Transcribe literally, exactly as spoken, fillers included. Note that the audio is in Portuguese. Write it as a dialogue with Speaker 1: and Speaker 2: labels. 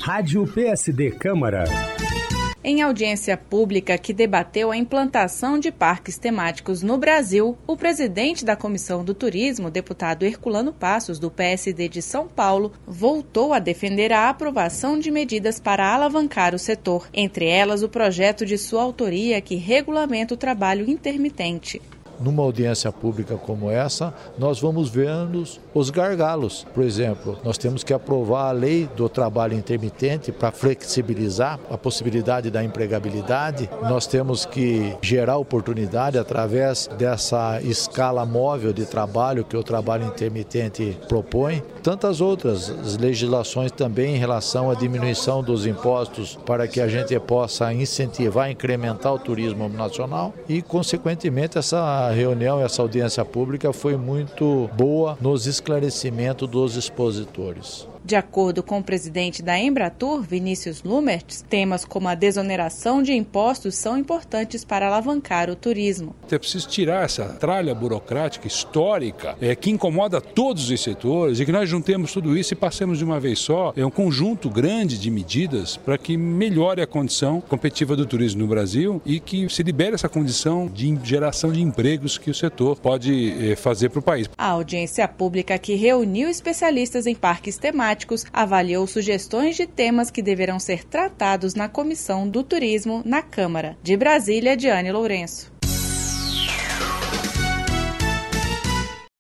Speaker 1: Rádio P S D Câmara.
Speaker 2: Em audiência pública que debateu a implantação de parques temáticos no Brasil, o presidente da Comissão do Turismo, deputado Herculano Passos, do P S D de São Paulo, voltou a defender a aprovação de medidas para alavancar o setor, entre elas o projeto de sua autoria que regulamenta o trabalho intermitente.
Speaker 3: Numa audiência pública como essa, nós vamos vendo os gargalos. Por exemplo, nós temos que aprovar a lei do trabalho intermitente para flexibilizar a possibilidade da empregabilidade. Nós temos que gerar oportunidade através dessa escala móvel de trabalho que o trabalho intermitente propõe. Tantas outras legislações também em relação à diminuição dos impostos para que a gente possa incentivar, incrementar o turismo nacional e, consequentemente, essa A reunião, essa audiência pública foi muito boa nos esclarecimentos dos expositores.
Speaker 2: De acordo com o presidente da Embratur, Vinícius Lumertz, temas como a desoneração de impostos são importantes para alavancar o turismo.
Speaker 4: É preciso tirar essa tralha burocrática histórica é, que incomoda todos os setores e que nós juntemos tudo isso e passemos de uma vez só é um conjunto grande de medidas para que melhore a condição competitiva do turismo no Brasil e que se libere essa condição de geração de empregos que o setor pode é, fazer para o país.
Speaker 2: A audiência pública que reuniu especialistas em parques temáticos avaliou sugestões de temas que deverão ser tratados na Comissão do Turismo na Câmara. De Brasília, Diane Lourenço.